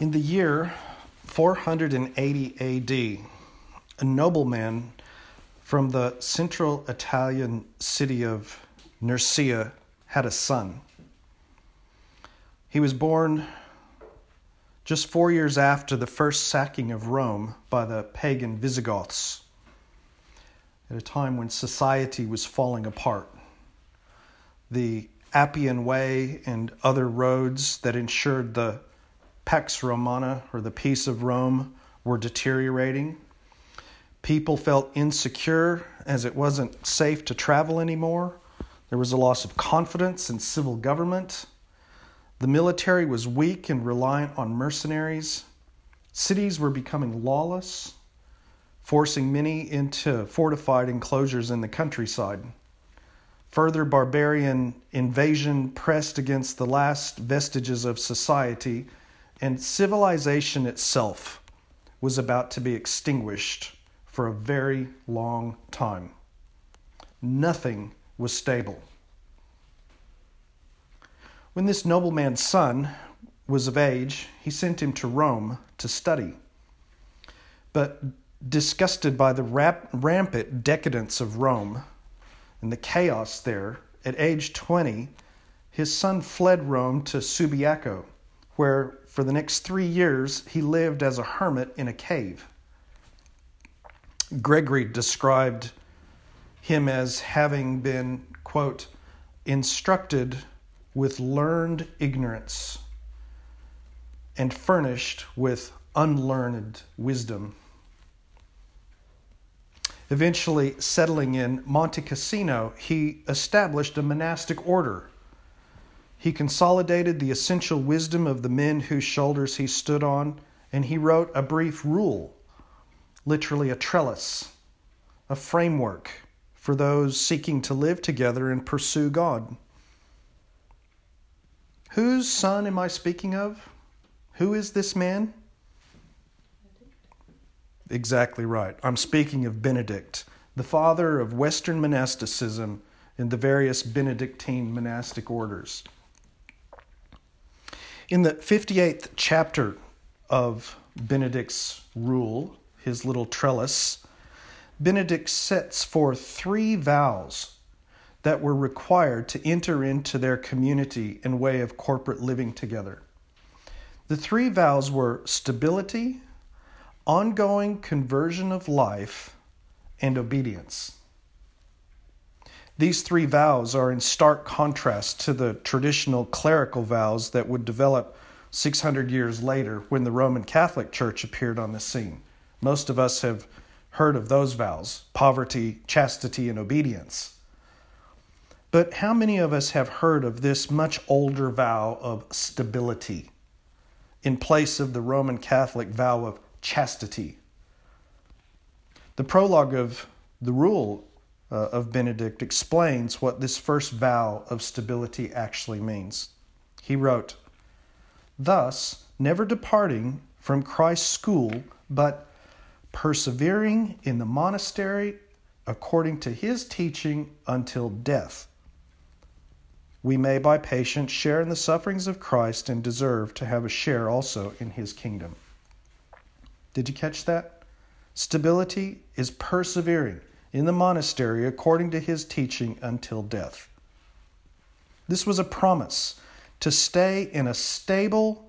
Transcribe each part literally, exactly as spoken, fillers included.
In the year four hundred eighty A D, a nobleman from the central Italian city of Nursia had a son. He was born just four years after the first sacking of Rome by the pagan Visigoths, at a time when society was falling apart. The Appian Way and other roads that ensured the Pax Romana, or the peace of Rome, were deteriorating. People felt insecure as it wasn't safe to travel anymore. There was a loss of confidence in civil government. The military was weak and reliant on mercenaries. Cities were becoming lawless, forcing many into fortified enclosures in the countryside. Further barbarian invasion pressed against the last vestiges of society, and civilization itself was about to be extinguished for a very long time. Nothing was stable. When this nobleman's son was of age, he sent him to Rome to study. But disgusted by the rap- rampant decadence of Rome and the chaos there, at age twenty, his son fled Rome to Subiaco, where for the next three years he lived as a hermit in a cave. Gregory described him as having been, quote, instructed with learned ignorance and furnished with unlearned wisdom. Eventually settling in Monte Cassino, he established a monastic order. He consolidated the essential wisdom of the men whose shoulders he stood on, and he wrote a brief rule, literally a trellis, a framework for those seeking to live together and pursue God. Whose son am I speaking of? Who is this man? Exactly right. I'm speaking of Benedict, the father of Western monasticism and the various Benedictine monastic orders. In the fifty-eighth chapter of Benedict's rule, his little trellis, Benedict sets forth three vows that were required to enter into their community and way of corporate living together. The three vows were stability, ongoing conversion of life, and obedience. These three vows are in stark contrast to the traditional clerical vows that would develop six hundred years later when the Roman Catholic Church appeared on the scene. Most of us have heard of those vows: poverty, chastity, and obedience. But how many of us have heard of this much older vow of stability in place of the Roman Catholic vow of chastity? The prologue of the rule uh, of Benedict explains what this first vow of stability actually means. He wrote, "Thus, never departing from Christ's school, but persevering in the monastery according to his teaching until death, we may by patience share in the sufferings of Christ and deserve to have a share also in his kingdom." Did you catch that? Stability is persevering in the monastery according to his teaching until death. This was a promise to stay in a stable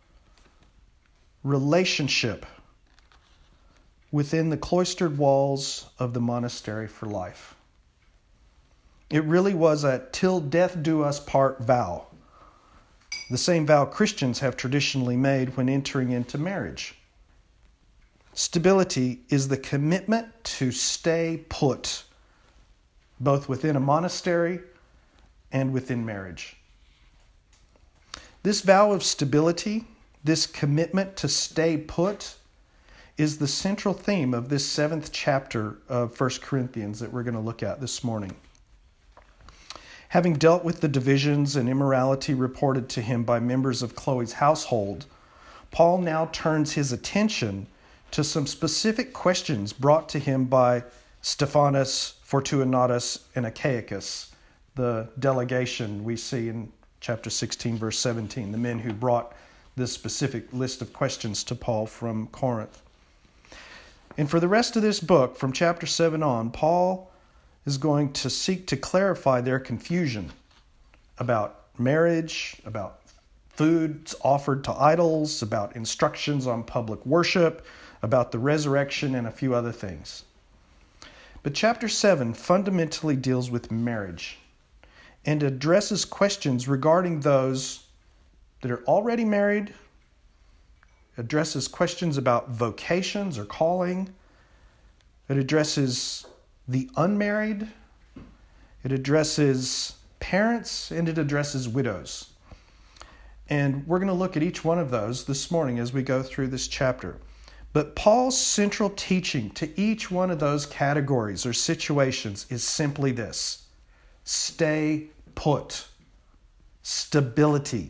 relationship within the cloistered walls of the monastery for life. It really was a till death do us part vow, the same vow Christians have traditionally made when entering into marriage. Stability is the commitment to stay put, both within a monastery and within marriage. This vow of stability, this commitment to stay put, is the central theme of this seventh chapter of First Corinthians that we're going to look at this morning. Having dealt with the divisions and immorality reported to him by members of Chloe's household, Paul now turns his attention to some specific questions brought to him by Stephanas, Fortunatus, and Achaicus, the delegation we see in chapter sixteen, verse seventeen, the men who brought this specific list of questions to Paul from Corinth. And for the rest of this book, from chapter seven on, Paul is going to seek to clarify their confusion about marriage, about foods offered to idols, about instructions on public worship, about the resurrection, and a few other things. But chapter seven fundamentally deals with marriage and addresses questions regarding those that are already married, addresses questions about vocations or calling. It addresses the unmarried. It addresses parents, and it addresses widows. And we're going to look at each one of those this morning as we go through this chapter. But Paul's central teaching to each one of those categories or situations is simply this: stay put. Stability.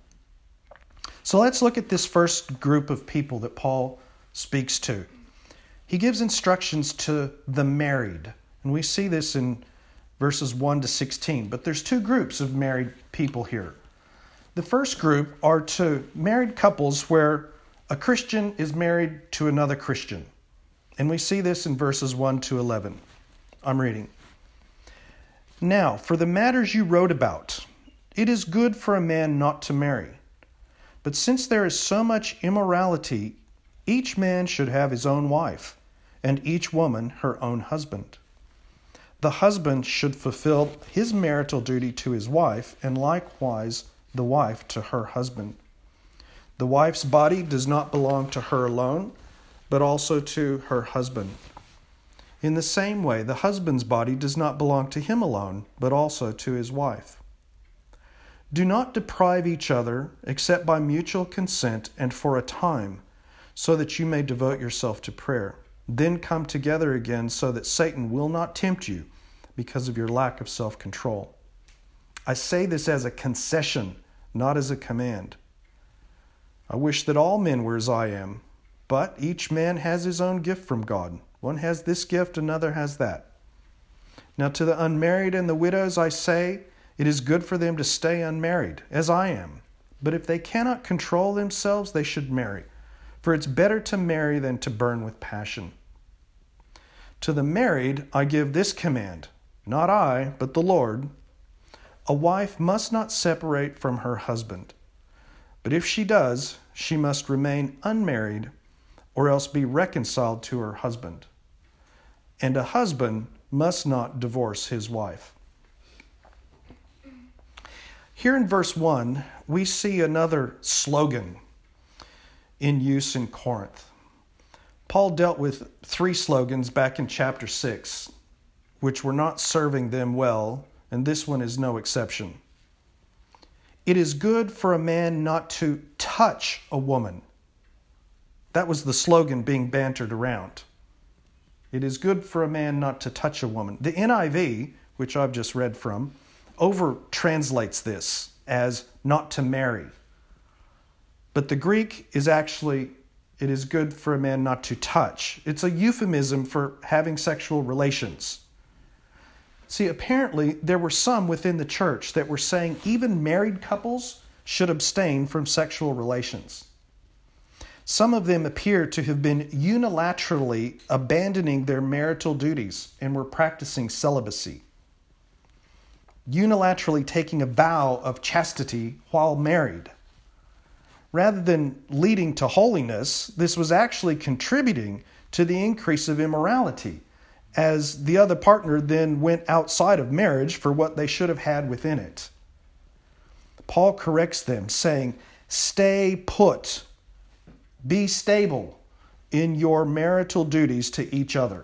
So let's look at this first group of people that Paul speaks to. He gives instructions to the married, and we see this in verses one to sixteen. But there's two groups of married people here. The first group are to married couples where a Christian is married to another Christian. And we see this in verses one to eleven. I'm reading. Now, for the matters you wrote about, it is good for a man not to marry. But since there is so much immorality, each man should have his own wife, and each woman her own husband. The husband should fulfill his marital duty to his wife, and likewise the wife to her husband. The wife's body does not belong to her alone, but also to her husband. In the same way, the husband's body does not belong to him alone, but also to his wife. Do not deprive each other except by mutual consent and for a time, so that you may devote yourself to prayer. Then come together again so that Satan will not tempt you because of your lack of self-control. I say this as a concession, not as a command. I wish that all men were as I am, but each man has his own gift from God. One has this gift, another has that. Now to the unmarried and the widows I say, it is good for them to stay unmarried, as I am. But if they cannot control themselves, they should marry. For it's better to marry than to burn with passion. To the married I give this command, not I, but the Lord. A wife must not separate from her husband. But if she does, she must remain unmarried, or else be reconciled to her husband. And a husband must not divorce his wife. Here in verse one, we see another slogan in use in Corinth. Paul dealt with three slogans back in chapter six, which were not serving them well, and this one is no exception. It is good for a man not to touch a woman. That was the slogan being bantered around. It is good for a man not to touch a woman. The N I V, which I've just read from, over translates this as not to marry. But the Greek is actually, it is good for a man not to touch. It's a euphemism for having sexual relations. See, apparently there were some within the church that were saying even married couples should abstain from sexual relations. Some of them appear to have been unilaterally abandoning their marital duties and were practicing celibacy. Unilaterally taking a vow of chastity while married. Rather than leading to holiness, this was actually contributing to the increase of immorality, as the other partner then went outside of marriage for what they should have had within it. Paul corrects them, saying, stay put, be stable in your marital duties to each other.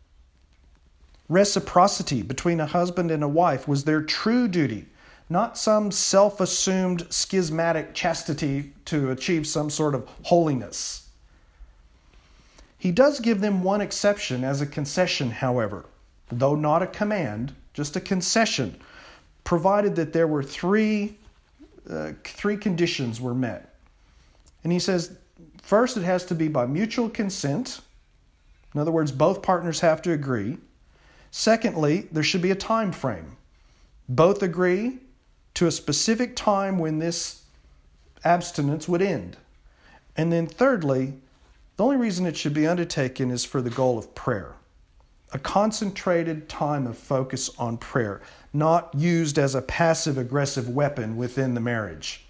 Reciprocity between a husband and a wife was their true duty, not some self-assumed schismatic chastity to achieve some sort of holiness. He does give them one exception as a concession, however, though not a command, just a concession, provided that there were three, uh, three conditions were met. And he says, first, it has to be by mutual consent. In other words, both partners have to agree. Secondly, there should be a time frame. Both agree to a specific time when this abstinence would end. And then thirdly, the only reason it should be undertaken is for the goal of prayer. A concentrated time of focus on prayer, not used as a passive-aggressive weapon within the marriage.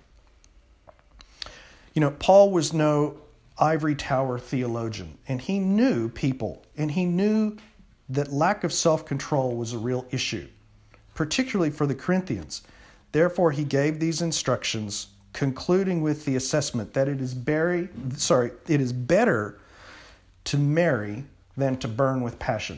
You know, Paul was no ivory tower theologian, and he knew people, and he knew that lack of self-control was a real issue, particularly for the Corinthians. Therefore, he gave these instructions, concluding with the assessment that it is very, sorry, it is better to marry than to burn with passion.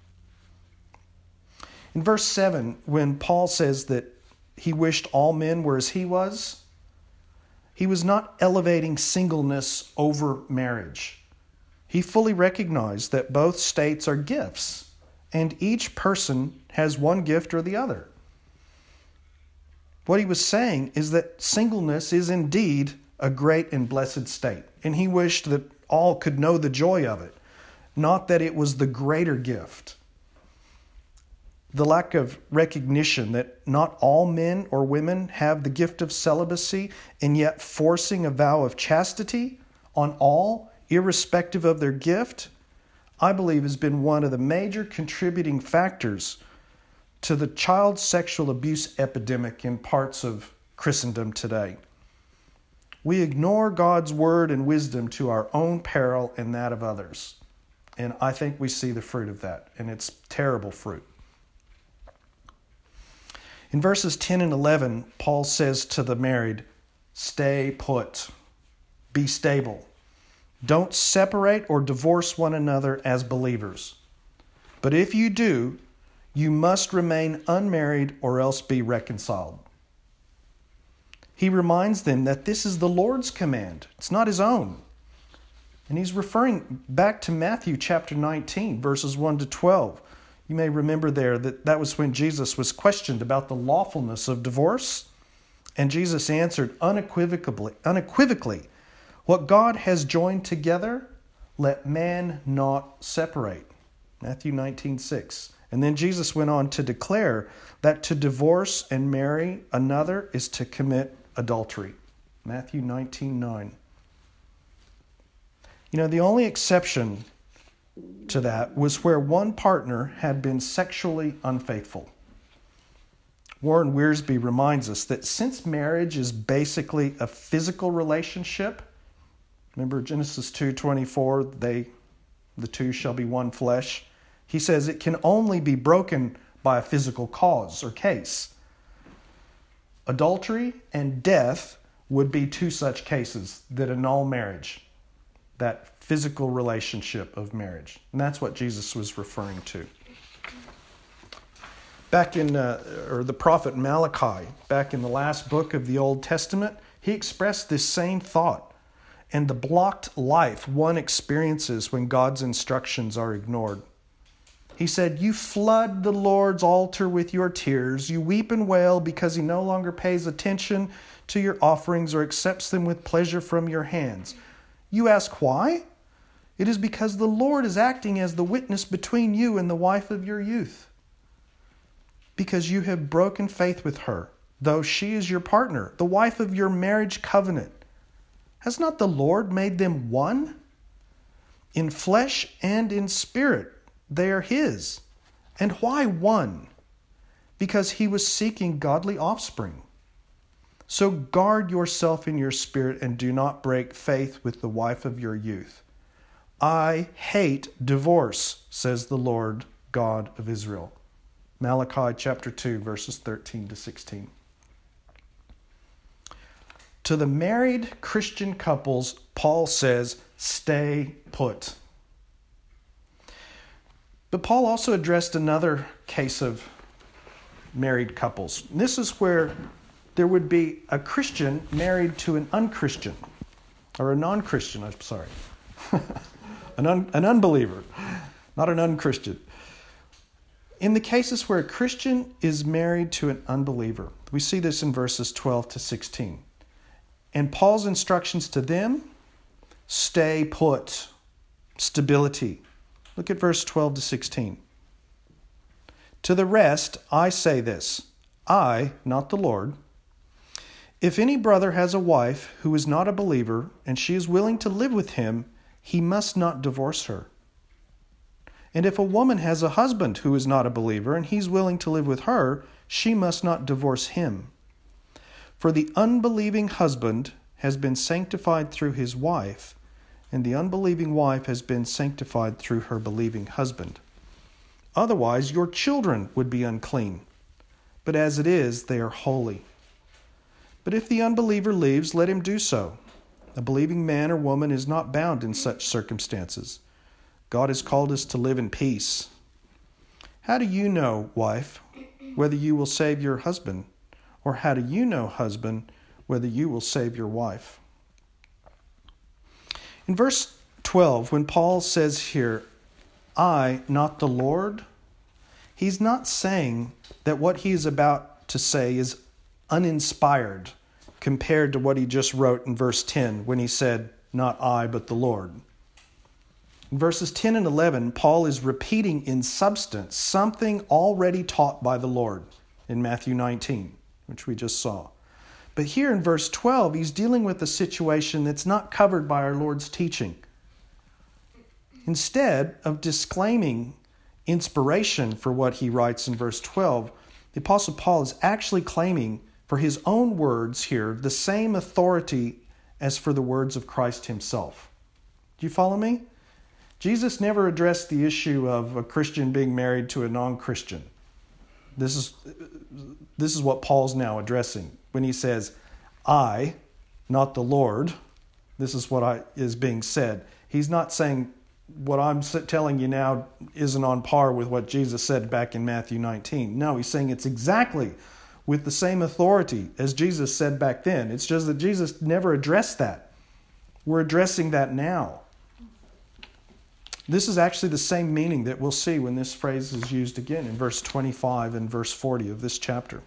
In verse seven, when Paul says that he wished all men were as he was, he was not elevating singleness over marriage. He fully recognized that both states are gifts, and each person has one gift or the other. What he was saying is that singleness is indeed a great and blessed state, and he wished that all could know the joy of it, not that it was the greater gift. The lack of recognition that not all men or women have the gift of celibacy, and yet forcing a vow of chastity on all, irrespective of their gift, I believe has been one of the major contributing factors to the child sexual abuse epidemic in parts of Christendom today. We ignore God's word and wisdom to our own peril and that of others. And I think we see the fruit of that, and it's terrible fruit. In verses ten and eleven, Paul says to the married, stay put, be stable. Don't separate or divorce one another as believers. But if you do, you must remain unmarried or else be reconciled. He reminds them that this is the Lord's command. It's not his own. And he's referring back to Matthew chapter nineteen, verses one to twelve. You may remember there that that was when Jesus was questioned about the lawfulness of divorce. And Jesus answered unequivocally, unequivocally, what God has joined together, let man not separate. Matthew nineteen six. And then Jesus went on to declare that to divorce and marry another is to commit adultery. Matthew nineteen nine. You know, the only exception to that was where one partner had been sexually unfaithful. Warren Wiersbe reminds us that since marriage is basically a physical relationship, remember Genesis two twenty-four, they, the two shall be one flesh. He says it can only be broken by a physical cause or case. Adultery and death would be two such cases that annul marriage, that physical relationship of marriage. And that's what Jesus was referring to. Back in, uh, or the prophet Malachi, back in the last book of the Old Testament, he expressed this same thought and the blocked life one experiences when God's instructions are ignored. He said, you flood the Lord's altar with your tears. You weep and wail because he no longer pays attention to your offerings or accepts them with pleasure from your hands. You ask why? It is because the Lord is acting as the witness between you and the wife of your youth. Because you have broken faith with her, though she is your partner, the wife of your marriage covenant. Has not the Lord made them one? In flesh and in spirit, they are his. And why one? Because he was seeking godly offspring. So guard yourself in your spirit and do not break faith with the wife of your youth. I hate divorce, says the Lord God of Israel. Malachi chapter two, verses thirteen to sixteen. To the married Christian couples, Paul says, stay put. But Paul also addressed another case of married couples. This is where there would be a Christian married to an unchristian, or a non-Christian, I'm sorry, an, un, an unbeliever, not an unchristian. In the cases where a Christian is married to an unbeliever, we see this in verses twelve to sixteen. And Paul's instructions to them, stay put, stability. Look at verse twelve to sixteen. To the rest, I say this, I, not the Lord, If any brother has a wife who is not a believer and she is willing to live with him, he must not divorce her. And if a woman has a husband who is not a believer and he's willing to live with her, she must not divorce him. For the unbelieving husband has been sanctified through his wife, and the unbelieving wife has been sanctified through her believing husband. Otherwise, your children would be unclean, but as it is, they are holy. But if the unbeliever leaves, let him do so. A believing man or woman is not bound in such circumstances. God has called us to live in peace. How do you know, wife, whether you will save your husband? Or how do you know, husband, whether you will save your wife? In verse twelve, when Paul says here, I, not the Lord, he's not saying that what he is about to say is uninspired compared to what he just wrote in verse ten when he said, not I, but the Lord. In verses ten and eleven, Paul is repeating in substance something already taught by the Lord in Matthew nineteen, which we just saw. But here in verse twelve, he's dealing with a situation that's not covered by our Lord's teaching. Instead of disclaiming inspiration for what he writes in verse twelve, the Apostle Paul is actually claiming for his own words here the same authority as for the words of Christ himself. Do you follow me? Jesus never addressed the issue of a Christian being married to a non-Christian. This is, this is what Paul's now addressing. When he says, I, not the Lord, this is what I, is being said. He's not saying what I'm telling you now isn't on par with what Jesus said back in Matthew nineteen. No, he's saying it's exactly with the same authority as Jesus said back then. It's just that Jesus never addressed that. We're addressing that now. This is actually the same meaning that we'll see when this phrase is used again in verse twenty-five and verse forty of this chapter.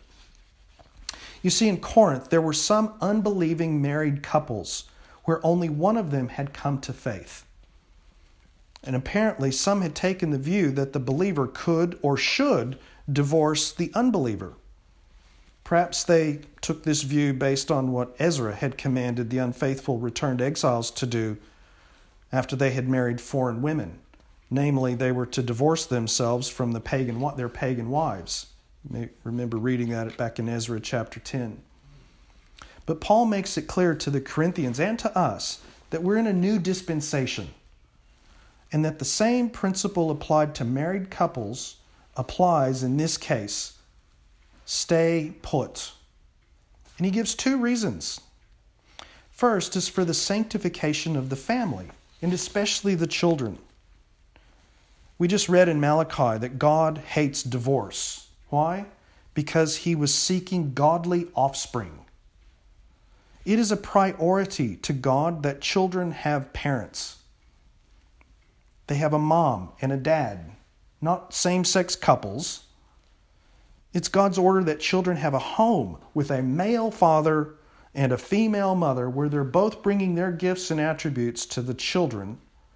You see, in Corinth, there were some unbelieving married couples where only one of them had come to faith. And apparently some had taken the view that the believer could or should divorce the unbeliever. Perhaps they took this view based on what Ezra had commanded the unfaithful returned exiles to do after they had married foreign women. Namely, they were to divorce themselves from the pagan their pagan wives. You may remember reading that back in Ezra chapter ten. But Paul makes it clear to the Corinthians and to us that we're in a new dispensation, and that the same principle applied to married couples applies in this case. Stay put. And he gives two reasons. First is for the sanctification of the family, and especially the children. We just read in Malachi that God hates divorce. Why? Because he was seeking godly offspring. It is a priority to God that children have parents. They have a mom and a dad, not same-sex couples. It's God's order that children have a home with a male father and a female mother where they're both bringing their gifts and attributes to the children,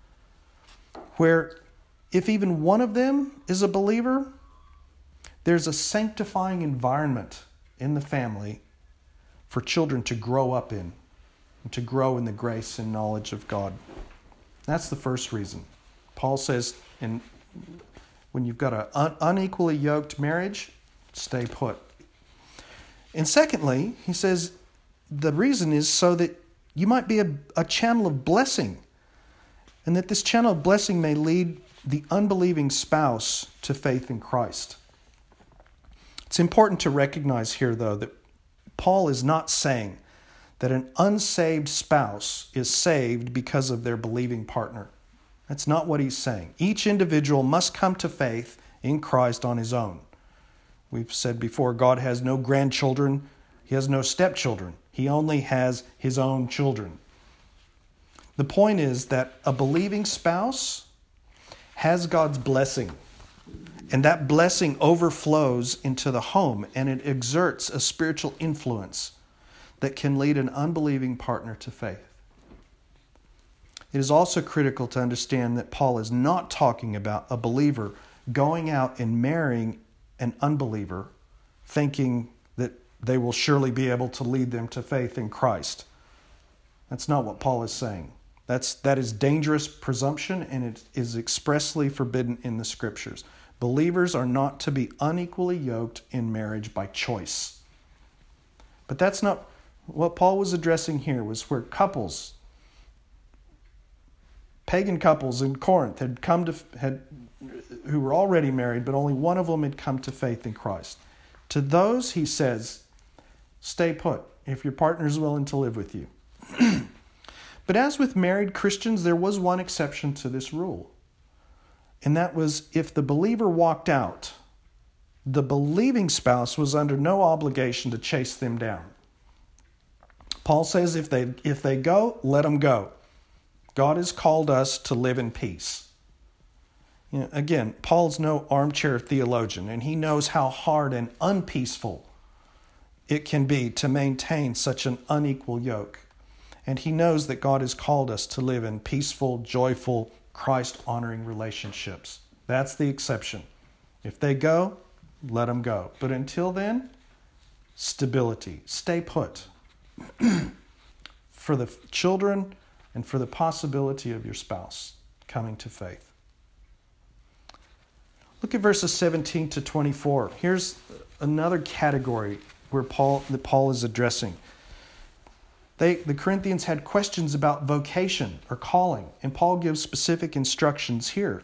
where if even one of them is a believer, there's a sanctifying environment in the family for children to grow up in and to grow in the grace and knowledge of God. That's the first reason. Paul says, in, when you've got an un- unequally yoked marriage, stay put. And secondly, he says, the reason is so that you might be a, a channel of blessing, and that this channel of blessing may lead the unbelieving spouse to faith in Christ. It's important to recognize here, though, that Paul is not saying that an unsaved spouse is saved because of their believing partner. That's not what he's saying. Each individual must come to faith in Christ on his own. We've said before, God has no grandchildren. He has no stepchildren. He only has his own children. The point is that a believing spouse has God's blessing, and that blessing overflows into the home, and it exerts a spiritual influence that can lead an unbelieving partner to faith. It is also critical to understand that Paul is not talking about a believer going out and marrying an unbeliever, thinking that they will surely be able to lead them to faith in Christ. That's not what Paul is saying. That's, that is dangerous presumption, and it is expressly forbidden in the Scriptures. Believers are not to be unequally yoked in marriage by choice. But that's not what Paul was addressing here, was where couples, pagan couples in Corinth had come to, had, who were already married, but only one of them had come to faith in Christ. To those, he says, stay put if your partner is willing to live with you. But as with married Christians, there was one exception to this rule. And that was if the believer walked out, the believing spouse was under no obligation to chase them down. Paul says if they if they go, let them go. God has called us to live in peace. You know, again, Paul's no armchair theologian, and he knows how hard and unpeaceful it can be to maintain such an unequal yoke. And he knows that God has called us to live in peaceful, joyful, Christ-honoring relationships. That's the exception. If they go, let them go. But until then, stability. Stay put. For the children and for the possibility of your spouse coming to faith. Look at verses seventeen to twenty-four. Here's another category where Paul that Paul is addressing. They, the Corinthians had questions about vocation or calling, and Paul gives specific instructions here.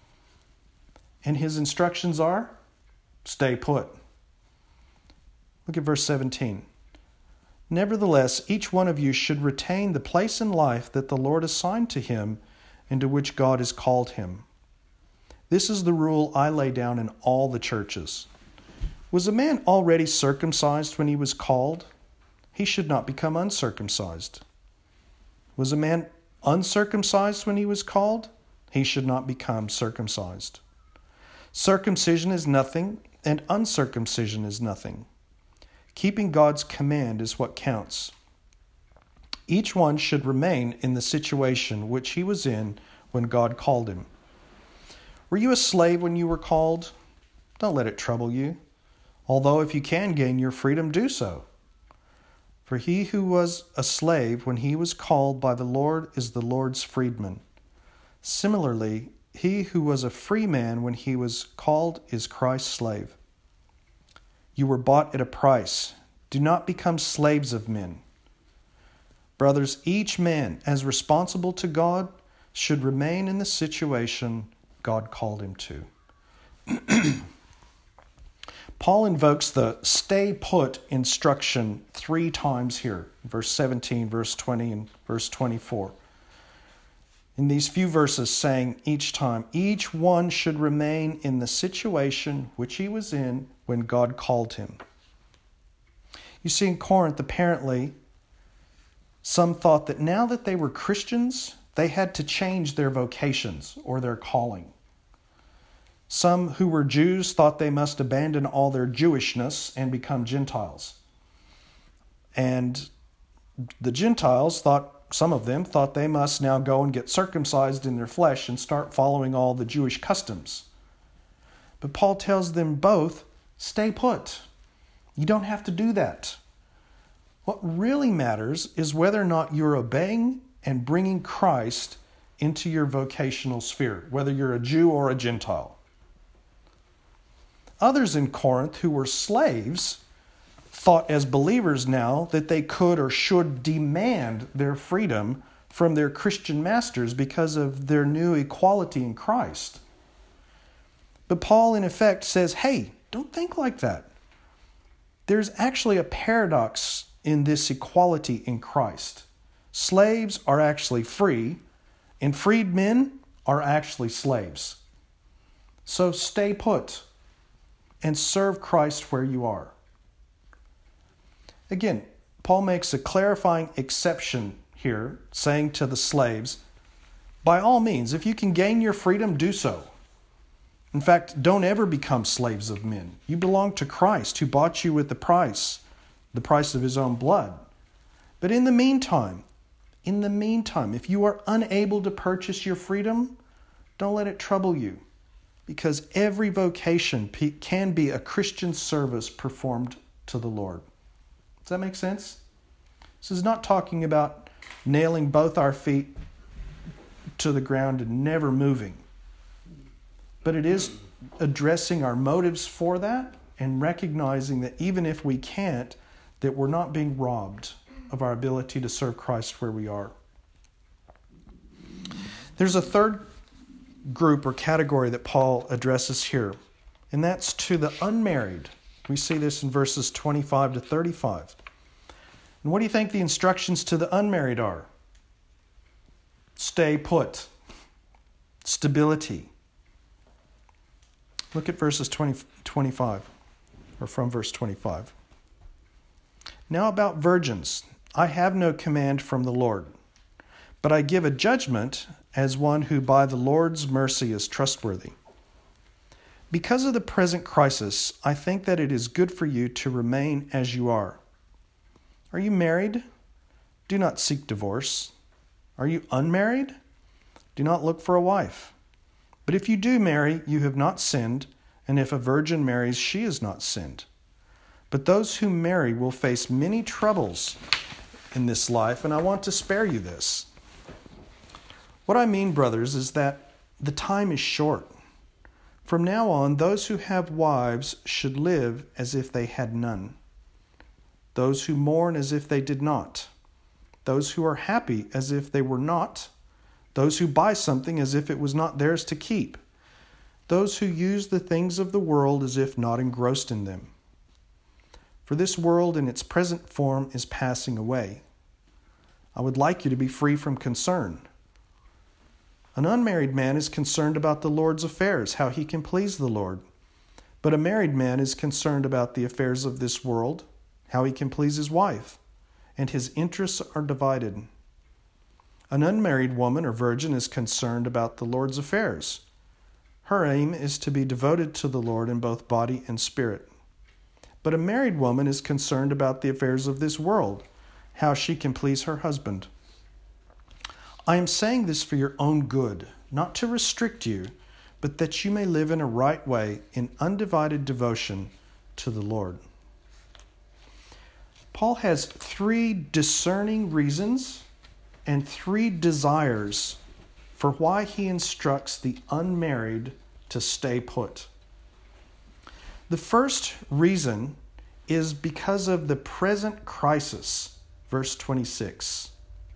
And his instructions are, stay put. Look at verse seventeen. Nevertheless, each one of you should retain the place in life that the Lord assigned to him and to which God has called him. This is the rule I lay down in all the churches. Was a man already circumcised when he was called? He should not become uncircumcised. Was a man uncircumcised when he was called? He should not become circumcised. Circumcision is nothing, and uncircumcision is nothing. Keeping God's command is what counts. Each one should remain in the situation which he was in when God called him. Were you a slave when you were called? Don't let it trouble you. Although if you can gain your freedom, do so. For he who was a slave when he was called by the Lord is the Lord's freedman. Similarly, he who was a free man when he was called is Christ's slave. You were bought at a price. Do not become slaves of men. Brothers, each man, as responsible to God, should remain in the situation God called him to. Paul invokes the stay put instruction three times here, verse seventeen, verse twenty, and verse twenty-four. In these few verses saying each time, each one should remain in the situation which he was in when God called him. You see, in Corinth, apparently, some thought that now that they were Christians, they had to change their vocations or their calling. Some who were Jews thought they must abandon all their Jewishness and become Gentiles. And the Gentiles thought, some of them thought they must now go and get circumcised in their flesh and start following all the Jewish customs. But Paul tells them both, stay put. You don't have to do that. What really matters is whether or not you're obeying and bringing Christ into your vocational sphere, whether you're a Jew or a Gentile. Others in Corinth who were slaves thought as believers now that they could or should demand their freedom from their Christian masters because of their new equality in Christ. But Paul, in effect, says, hey, don't think like that. There's actually a paradox in this equality in Christ. Slaves are actually free, and freed men are actually slaves. So stay put and serve Christ where you are. Again, Paul makes a clarifying exception here, saying to the slaves, by all means, if you can gain your freedom, do so. In fact, don't ever become slaves of men. You belong to Christ, who bought you with the price, the price of his own blood. But in the meantime, in the meantime, if you are unable to purchase your freedom, don't let it trouble you, because every vocation can be a Christian service performed to the Lord. Does that make sense? This is not talking about nailing both our feet to the ground and never moving. But it is addressing our motives for that and recognizing that even if we can't, that we're not being robbed of our ability to serve Christ where we are. There's a third group or category that Paul addresses here, and that's to the unmarried. We see this in verses twenty-five to thirty-five. And what do you think the instructions to the unmarried are? Stay put. Stability. Look at verses twenty, twenty-five, or from verse twenty-five. Now about virgins, I have no command from the Lord, but I give a judgment as one who by the Lord's mercy is trustworthy. Because of the present crisis, I think that it is good for you to remain as you are. Are you married? Do not seek divorce. Are you unmarried? Do not look for a wife. But if you do marry, you have not sinned, and if a virgin marries, she has not sinned. But those who marry will face many troubles in this life, and I want to spare you this. What I mean, brothers, is that the time is short. From now on, those who have wives should live as if they had none. Those who mourn as if they did not. Those who are happy as if they were not. Those who buy something as if it was not theirs to keep. Those who use the things of the world as if not engrossed in them. For this world in its present form is passing away. I would like you to be free from concern. An unmarried man is concerned about the Lord's affairs, how he can please the Lord. But a married man is concerned about the affairs of this world, how he can please his wife, and his interests are divided. An unmarried woman or virgin is concerned about the Lord's affairs. Her aim is to be devoted to the Lord in both body and spirit. But a married woman is concerned about the affairs of this world, how she can please her husband. I am saying this for your own good, not to restrict you, but that you may live in a right way in undivided devotion to the Lord. Paul has three discerning reasons and three desires for why he instructs the unmarried to stay put. The first reason is because of the present crisis, verse twenty-six.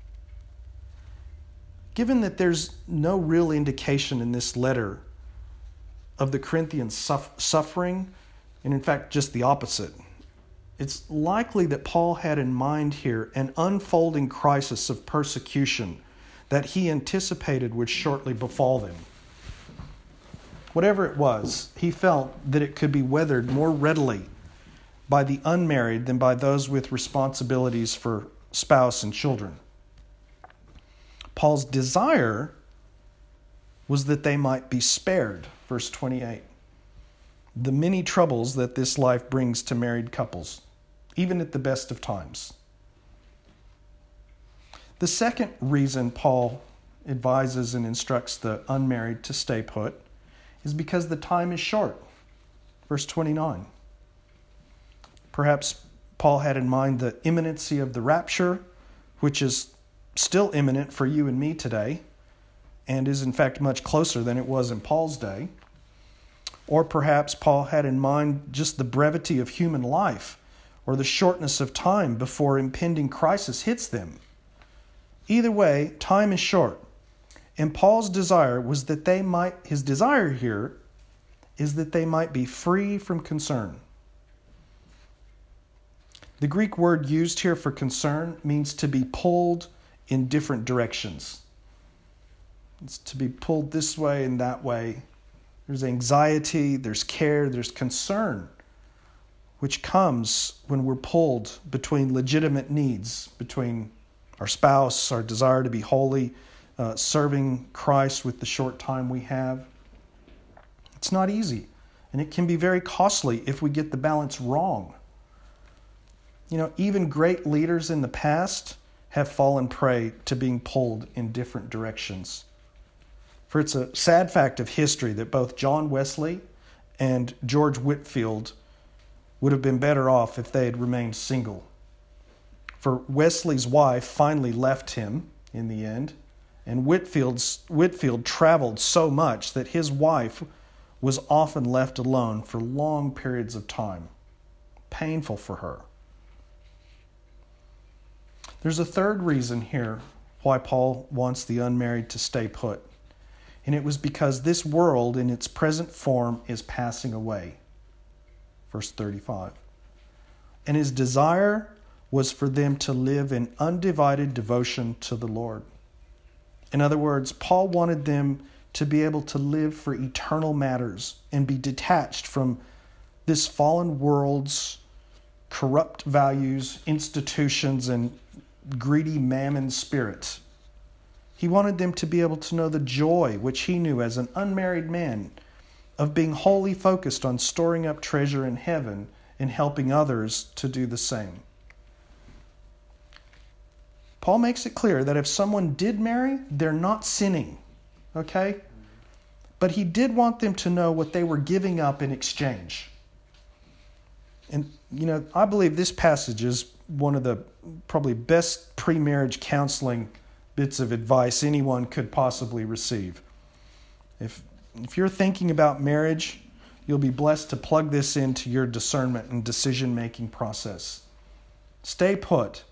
Given that there's no real indication in this letter of the Corinthians suffering, and in fact just the opposite, it's likely that Paul had in mind here an unfolding crisis of persecution that he anticipated would shortly befall them. Whatever it was, he felt that it could be weathered more readily by the unmarried than by those with responsibilities for spouse and children. Paul's desire was that they might be spared, verse twenty-eight. The many troubles that this life brings to married couples, even at the best of times. The second reason Paul advises and instructs the unmarried to stay put is because the time is short. Verse twenty-nine. Perhaps Paul had in mind the imminency of the rapture, which is still imminent for you and me today, and is in fact much closer than it was in Paul's day. Or perhaps Paul had in mind just the brevity of human life, or the shortness of time before impending crisis hits them. Either way, time is short. And Paul's desire was that they might, his desire here is that they might be free from concern. The Greek word used here for concern means to be pulled in different directions. It's to be pulled this way and that way. There's anxiety, there's care, there's concern, which comes when we're pulled between legitimate needs, between our spouse, our desire to be holy, uh, serving Christ with the short time we have. It's not easy, and it can be very costly if we get the balance wrong. You know, even great leaders in the past have fallen prey to being pulled in different directions. For it's a sad fact of history that both John Wesley and George Whitefield would have been better off if they had remained single For Wesley's wife finally left him in the end, and Whitfield's, Whitfield traveled so much that his wife was often left alone for long periods of time. Painful for her. There's a third reason here why Paul wants the unmarried to stay put. And it was because this world in its present form is passing away. Verse thirty-five. And his desire was for them to live in undivided devotion to the Lord. In other words, Paul wanted them to be able to live for eternal matters and be detached from this fallen world's corrupt values, institutions, and greedy mammon spirit. He wanted them to be able to know the joy which he knew as an unmarried man of being wholly focused on storing up treasure in heaven and helping others to do the same. Paul makes it clear that if someone did marry, they're not sinning, okay? But he did want them to know what they were giving up in exchange. And, you know, I believe this passage is one of the probably best pre-marriage counseling bits of advice anyone could possibly receive. If if you're thinking about marriage, you'll be blessed to plug this into your discernment and decision-making process. Stay put.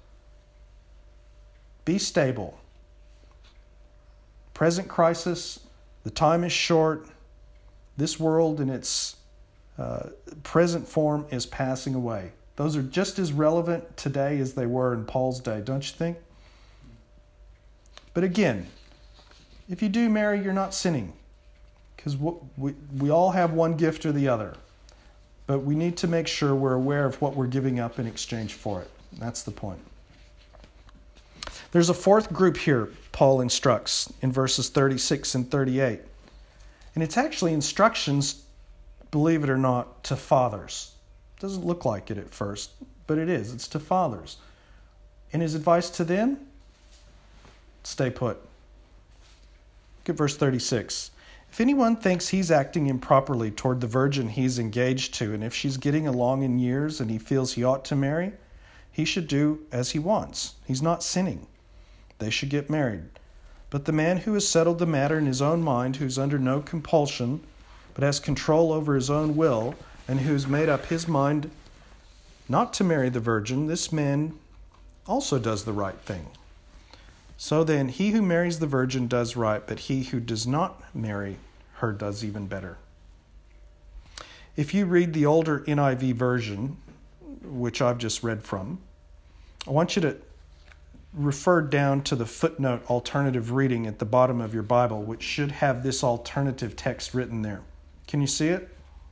Be stable. Present crisis, the time is short. This world in its uh, present form is passing away. Those are just as relevant today as they were in Paul's day, don't you think? But again, if you do marry, you're not sinning. Because we, we all have one gift or the other. But we need to make sure we're aware of what we're giving up in exchange for it. That's the point. There's a fourth group here Paul instructs in verses thirty-six and thirty-eight. And it's actually instructions, believe it or not, to fathers. It doesn't look like it at first, but it is. It's to fathers. And his advice to them? Stay put. Look at verse thirty-six. If anyone thinks he's acting improperly toward the virgin he's engaged to, and if she's getting along in years and he feels he ought to marry, he should do as he wants. He's not sinning. They should get married. But the man who has settled the matter in his own mind, who's under no compulsion, but has control over his own will, and who's made up his mind not to marry the virgin, this man also does the right thing. So then, he who marries the virgin does right, but he who does not marry her does even better. If you read the older N I V version, which I've just read from, I want you to refer down to the footnote alternative reading at the bottom of your Bible, which should have this alternative text written there. Can you see it?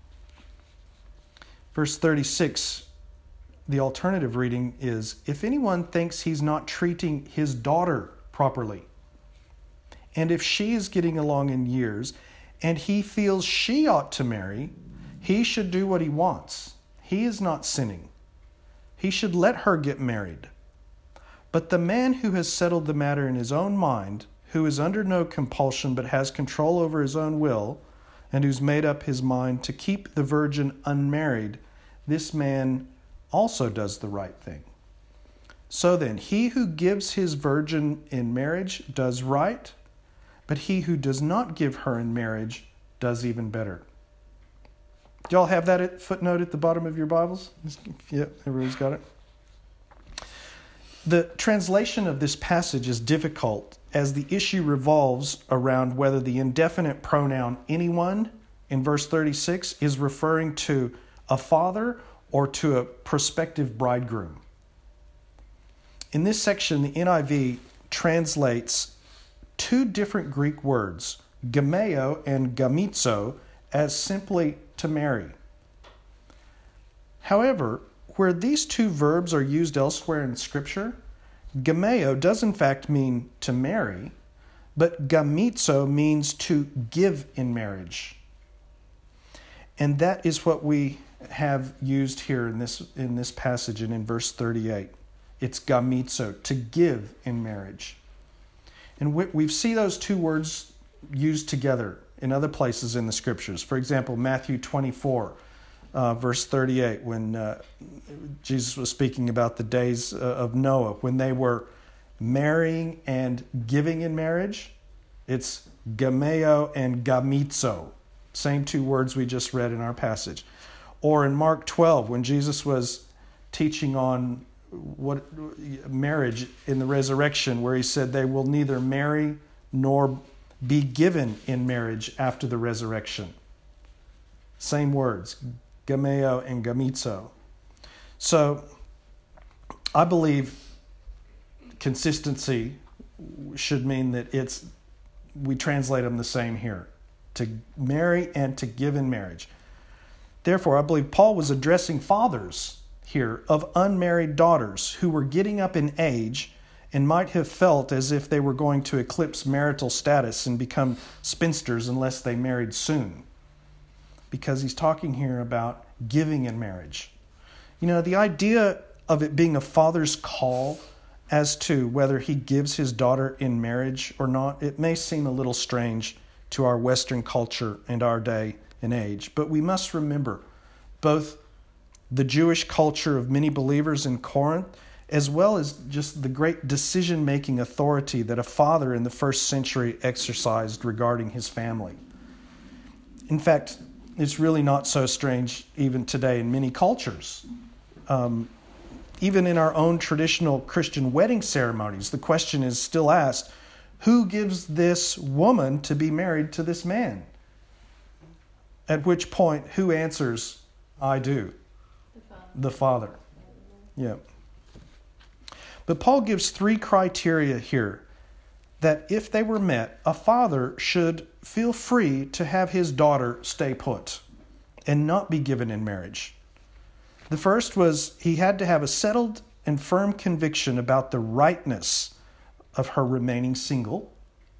Verse thirty-six, the alternative reading is, if anyone thinks he's not treating his daughter properly, and if she is getting along in years, and he feels she ought to marry, he should do what he wants. He is not sinning. He should let her get married. But the man who has settled the matter in his own mind, who is under no compulsion but has control over his own will, and who's made up his mind to keep the virgin unmarried, this man also does the right thing. So then, he who gives his virgin in marriage does right, but he who does not give her in marriage does even better. Do y'all have that at footnote at the bottom of your Bibles? Yep, everybody's got it. The translation of this passage is difficult as the issue revolves around whether the indefinite pronoun anyone in verse thirty-six is referring to a father or to a prospective bridegroom. In this section, the N I V translates two different Greek words, gameo and gamizo, as simply to marry. However, where these two verbs are used elsewhere in Scripture, gameo does in fact mean to marry, but gamizo means to give in marriage. And that is what we have used here in this in this passage and in verse thirty-eight. It's gamizo, to give in marriage. And we, we see those two words used together in other places in the Scriptures. For example, Matthew twenty-four, uh, verse thirty-eight, when uh, Jesus was speaking about the days uh, of Noah, when they were marrying and giving in marriage. It's gameo and gamizo, same two words we just read in our passage. Or in Mark twelve, when Jesus was teaching on what marriage in the resurrection, where he said they will neither marry nor be given in marriage after the resurrection. Same words, gameo and gamizo. So I believe consistency should mean that it's we translate them the same here, to marry and to give in marriage. Therefore, I believe Paul was addressing fathers here of unmarried daughters who were getting up in age and might have felt as if they were going to eclipse marital status and become spinsters unless they married soon. Because he's talking here about giving in marriage. You know, the idea of it being a father's call as to whether he gives his daughter in marriage or not, it may seem a little strange to our Western culture and our day and age. But we must remember both the Jewish culture of many believers in Corinth, as well as just the great decision-making authority that a father in the first century exercised regarding his family. In fact, it's really not so strange even today in many cultures. Um, even in our own traditional Christian wedding ceremonies, the question is still asked, who gives this woman to be married to this man? At which point, who answers, I do? The father. The father. Yeah. But Paul gives three criteria here that if they were met, a father should feel free to have his daughter stay put and not be given in marriage. The first was he had to have a settled and firm conviction about the rightness of her remaining single.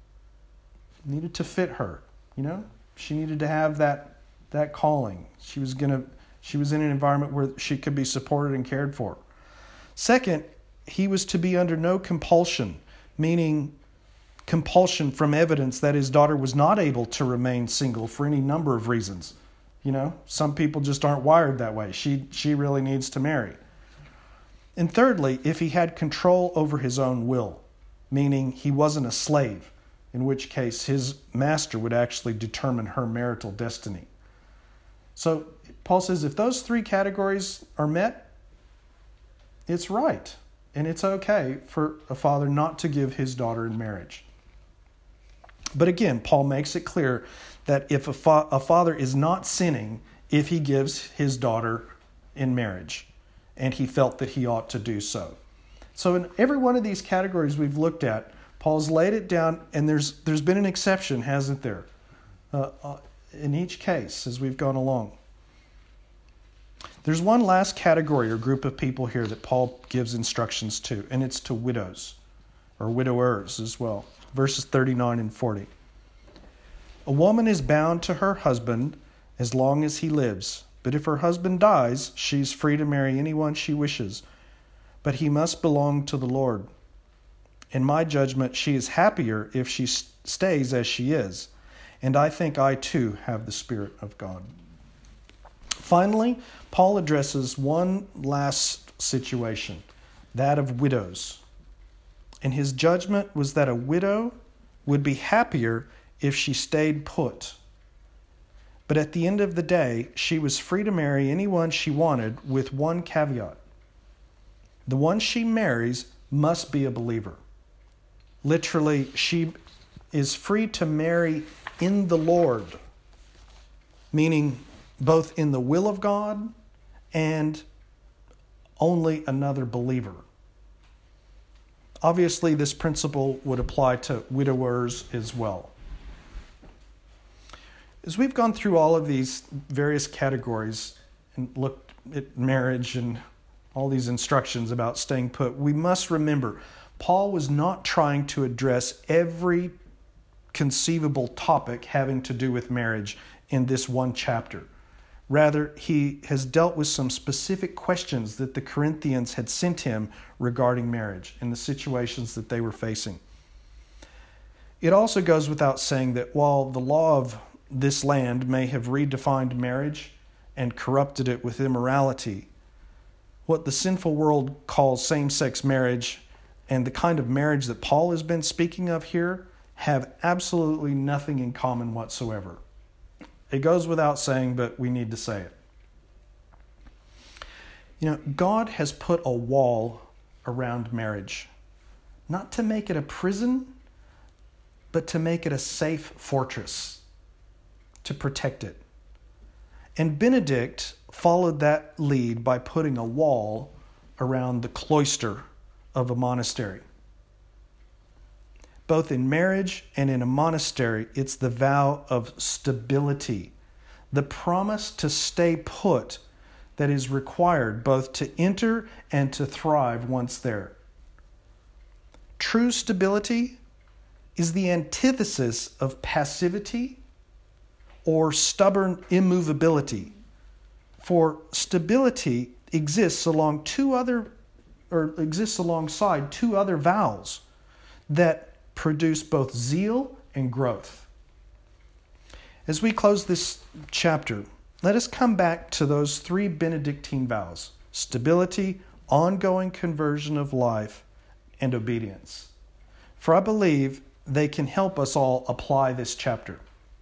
It needed to fit her, you know? She needed to have that that calling. She was gonna she was in an environment where she could be supported and cared for. Second, he was to be under no compulsion, meaning compulsion from evidence that his daughter was not able to remain single for any number of reasons. You know, some people just aren't wired that way. She she really needs to marry. And thirdly, if he had control over his own will, meaning he wasn't a slave, in which case his master would actually determine her marital destiny. So Paul says if those three categories are met, it's right. And it's okay for a father not to give his daughter in marriage. But again, Paul makes it clear that if a, fa- a father is not sinning if he gives his daughter in marriage, and he felt that he ought to do so. So in every one of these categories we've looked at, Paul's laid it down, and there's there's been an exception, hasn't there? Uh, uh, in each case, as we've gone along. There's one last category or group of people here that Paul gives instructions to, and it's to widows, or widowers as well. Verses thirty-nine and forty. A woman is bound to her husband as long as he lives, but if her husband dies, she's free to marry anyone she wishes, but he must belong to the Lord. In my judgment, she is happier if she stays as she is, and I think I too have the Spirit of God. Finally, Paul addresses one last situation, that of widows. And his judgment was that a widow would be happier if she stayed put. But at the end of the day, she was free to marry anyone she wanted with one caveat. The one she marries must be a believer. Literally, she is free to marry in the Lord, meaning both in the will of God and only another believer. Obviously, this principle would apply to widowers as well. As we've gone through all of these various categories and looked at marriage and all these instructions about staying put, we must remember Paul was not trying to address every conceivable topic having to do with marriage in this one chapter. Rather, he has dealt with some specific questions that the Corinthians had sent him regarding marriage and the situations that they were facing. It also goes without saying that while the law of this land may have redefined marriage and corrupted it with immorality. What the sinful world calls same-sex marriage and the kind of marriage that Paul has been speaking of here have absolutely nothing in common whatsoever. It goes without saying, but we need to say it. You know, God has put a wall around marriage, not to make it a prison, but to make it a safe fortress, to protect it. And Benedict followed that lead by putting a wall around the cloister of a monastery. Both in marriage and in a monastery, it's the vow of stability, the promise to stay put that is required both to enter and to thrive once there. True stability is the antithesis of passivity or stubborn immovability. For stability exists along two other or exists alongside two other vows that produce both zeal and growth. As we close this chapter, let us come back to those three Benedictine vows: stability, ongoing conversion of life, and obedience. For I believe they can help us all apply this chapter.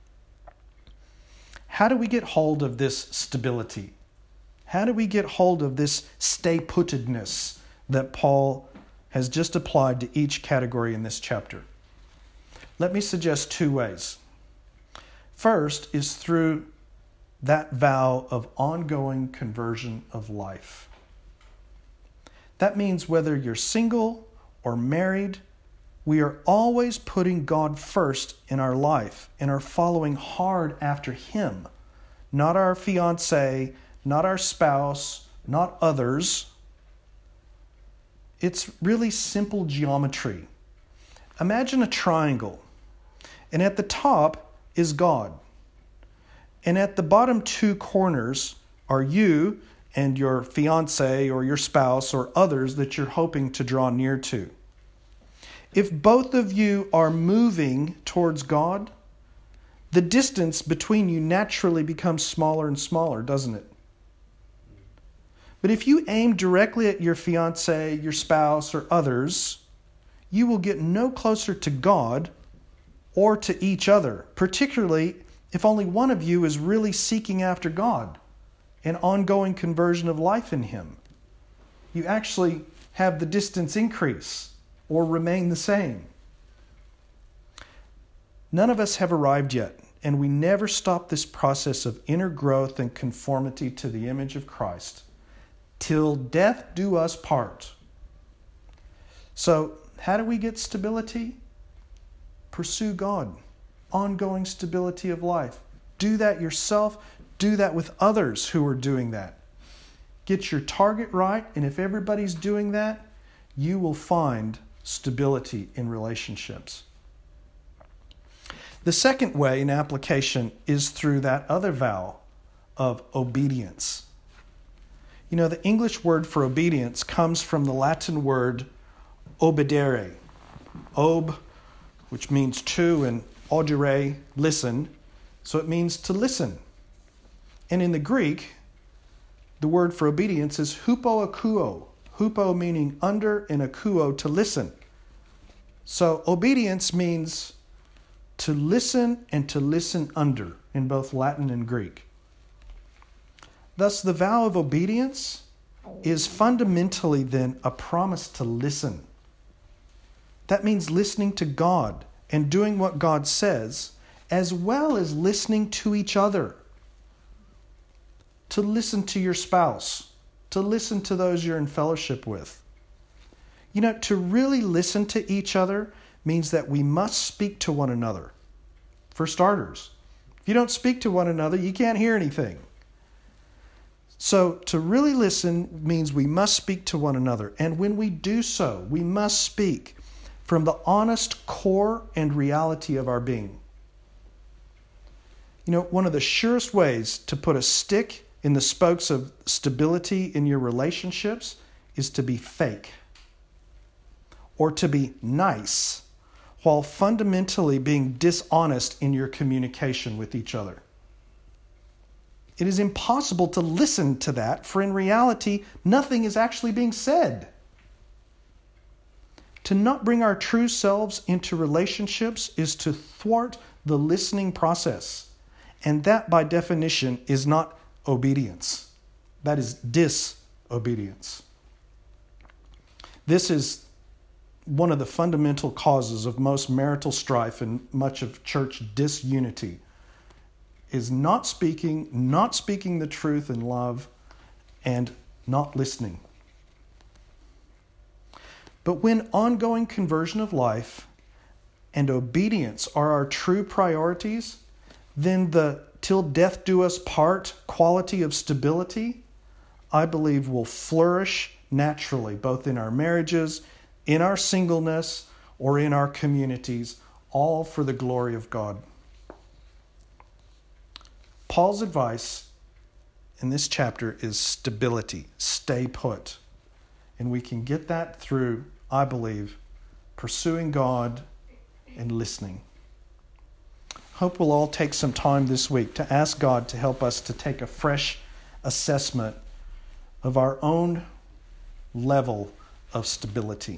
How do we get hold of this stability? How do we get hold of this stay-puttedness that Paul has just applied to each category in this chapter? Let me suggest two ways. First is through that vow of ongoing conversion of life. That means whether you're single or married, we are always putting God first in our life and are following hard after Him, not our fiancé, not our spouse, not others. It's really simple geometry. Imagine a triangle, and at the top is God. And at the bottom two corners are you and your fiancé or your spouse or others that you're hoping to draw near to. If both of you are moving towards God, the distance between you naturally becomes smaller and smaller, doesn't it? But if you aim directly at your fiancé, your spouse, or others, you will get no closer to God or to each other, particularly if only one of you is really seeking after God and ongoing conversion of life in Him. You actually have the distance increase or remain the same. None of us have arrived yet, and we never stop this process of inner growth and conformity to the image of Christ till death do us part. So, how do we get stability? Pursue God. Ongoing stability of life. Do that yourself. Do that with others who are doing that. Get your target right, and if everybody's doing that, you will find stability in relationships. The second way in application is through that other vow of obedience. You know, the English word for obedience comes from the Latin word obedere. Ob, which means to, and audere, listen. So it means to listen. And in the Greek, the word for obedience is hupoakuo. Hupo meaning under and akuo, to listen. So obedience means to listen and to listen under in both Latin and Greek. Thus, the vow of obedience is fundamentally then a promise to listen. That means listening to God and doing what God says, as well as listening to each other. To listen to your spouse, to listen to those you're in fellowship with. You know, to really listen to each other means that we must speak to one another. For starters, if you don't speak to one another, you can't hear anything. So to really listen means we must speak to one another. And when we do so, we must speak from the honest core and reality of our being. You know, one of the surest ways to put a stick in the spokes of stability in your relationships is to be fake or to be nice while fundamentally being dishonest in your communication with each other. it is impossible to listen to that, for in reality, nothing is actually being said. To not bring our true selves into relationships is to thwart the listening process. And that, by definition, is not obedience. That is disobedience. This is one of the fundamental causes of most marital strife and much of church disunity, is not speaking, not speaking the truth in love, and not listening. But when ongoing conversion of life and obedience are our true priorities, then the till death do us part quality of stability, I believe, will flourish naturally, both in our marriages, in our singleness, or in our communities, all for the glory of God. Paul's advice in this chapter is stability, stay put. And we can get that through, I believe, pursuing God and listening. Hope we'll all take some time this week to ask God to help us to take a fresh assessment of our own level of stability.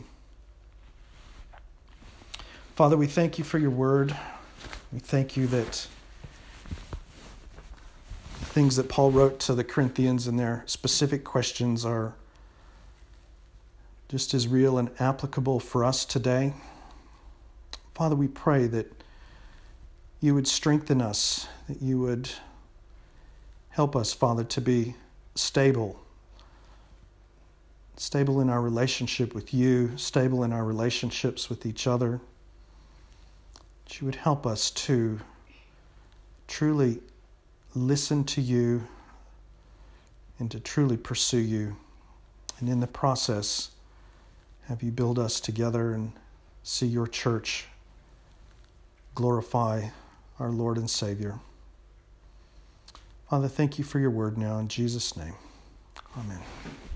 Father, we thank you for your word. We thank you that the things that Paul wrote to the Corinthians and their specific questions are just as real and applicable for us today. Father, we pray that you would strengthen us, that you would help us, Father, to be stable. Stable in our relationship with you, stable in our relationships with each other. That you would help us to truly listen to you and to truly pursue you. And in the process, have you build us together and see your church glorify our Lord and Savior. Father, thank you for your word now in Jesus' name. Amen.